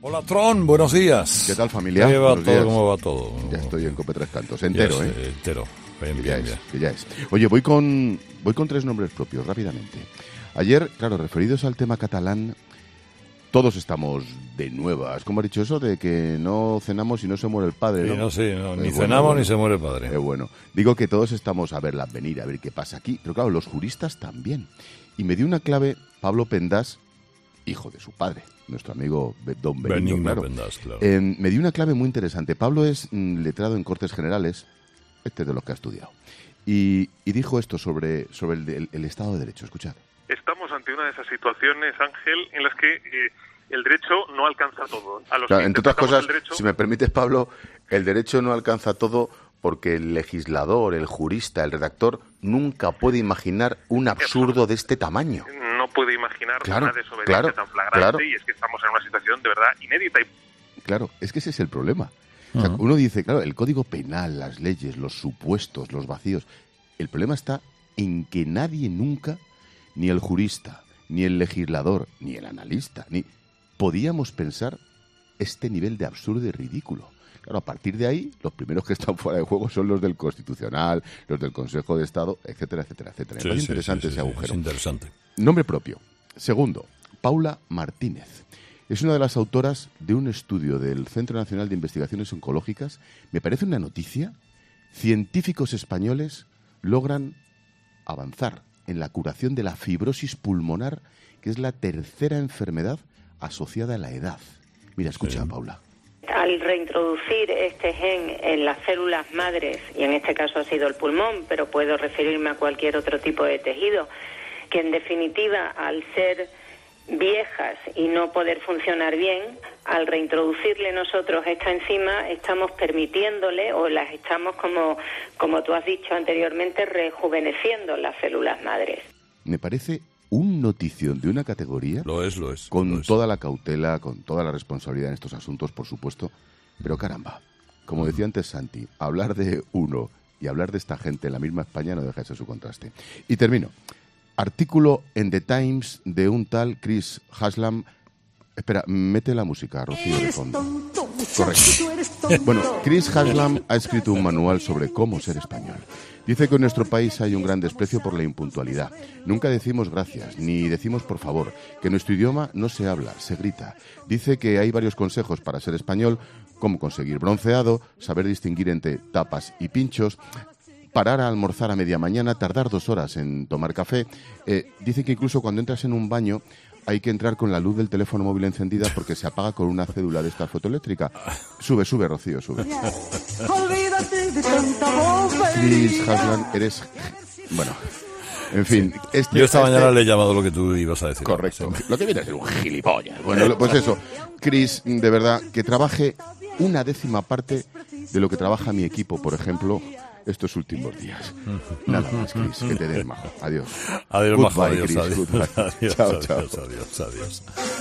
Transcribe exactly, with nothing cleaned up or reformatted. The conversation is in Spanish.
Hola, Tron, buenos días. ¿Qué tal, familia? ¿Qué va Buenos todo? días. ¿Cómo va todo? Ya estoy en Cope Tres Cantos, entero, Ya ¿eh? es, entero. Bien, que, bien, ya bien. es, que ya es. Oye, voy con, voy con tres nombres propios, rápidamente. Ayer, claro, referidos al tema catalán, todos estamos de nuevas. ¿Cómo has dicho eso? De que no cenamos y no se muere el padre, ¿no? Sí, no, sí, no, Eh, ni bueno, cenamos bueno. ni se muere el padre. Eh, bueno, digo que todos estamos a verlas venir, a ver qué pasa aquí. Pero claro, los juristas también. Y me dio una clave Pablo Pendas, hijo de su padre, nuestro amigo Don Benigno, Benigno claro. Pendas, claro. Eh, me dio una clave muy interesante. Pablo es mm, letrado en Cortes Generales, este es de los que ha estudiado, y, y dijo esto sobre, sobre el, el, el Estado de Derecho. Escuchad. Estamos ante una de esas situaciones, Ángel, en las que eh, el derecho no alcanza todo. A los Claro, que entre otras interpretamos cosas, el derecho, si me permites, Pablo, el derecho no alcanza todo porque el legislador, el jurista, el redactor nunca puede imaginar un absurdo de este tamaño. no puede imaginar Claro, una desobediencia claro, tan flagrante, claro. y es que estamos en una situación de verdad inédita. Y Claro, es que ese es el problema. O sea, Ujú. uno dice, claro, el código penal, las leyes, los supuestos, los vacíos. El problema está en que nadie nunca, ni el jurista, ni el legislador, ni el analista, ni podíamos pensar este nivel de absurdo y ridículo. Claro, a partir de ahí, los primeros que están fuera de juego son los del Constitucional, los del Consejo de Estado, etcétera, etcétera, etcétera. Sí, Me parece sí, interesante sí, sí, ese sí, agujero. es interesante. Nombre propio. Segundo, Paula Martínez. Es una de las autoras de un estudio del Centro Nacional de Investigaciones Oncológicas. Me parece una noticia. Científicos españoles logran avanzar en la curación de la fibrosis pulmonar, que es la tercera enfermedad asociada a la edad. Mira, escucha, Sí. Paula. Al reintroducir este gen en las células madres, y en este caso ha sido el pulmón, pero puedo referirme a cualquier otro tipo de tejido, que en definitiva, al ser viejas y no poder funcionar bien, al reintroducirle nosotros esta enzima, estamos permitiéndole, o las estamos, como, como tú has dicho anteriormente, rejuveneciendo las células madres. Me parece un notición de una categoría, Lo es, lo es. con lo es. toda la cautela, con toda la responsabilidad en estos asuntos, por supuesto. Pero caramba, como decía antes Santi, hablar de uno y hablar de esta gente en la misma España no deja de ser su contraste. Y termino. Artículo en The Times de un tal Chris Haslam. Espera, mete la música, Rocío, de fondo. Correcto. Bueno, Chris Haslam ha escrito un manual sobre cómo ser español. Dice que en nuestro país hay un gran desprecio por la impuntualidad. Nunca decimos gracias, ni decimos por favor, que nuestro idioma no se habla, se grita. Dice que hay varios consejos para ser español, como conseguir bronceado, saber distinguir entre tapas y pinchos, parar a almorzar a media mañana, tardar dos horas en tomar café. Eh, dice que incluso cuando entras en un baño hay que entrar con la luz del teléfono móvil encendida porque se apaga con una cédula de esta fotoeléctrica. Sube, sube, Rocío, sube. Chris Haslam, eres... Bueno, en fin. Este, Yo esta este- mañana le he llamado lo que tú ibas a decir. Correcto. Sí. Lo que viene a ser un gilipollas. Bueno, lo- pues eso. Chris, de verdad, que trabaje una décima parte de lo que trabaja mi equipo, por ejemplo, estos últimos días. Nada más, Chris, que te den majo. Adiós. Adiós, Goodbye, majo, adiós, Chris, adiós, goodbye. adiós, Chao, adiós, chao. adiós, adiós.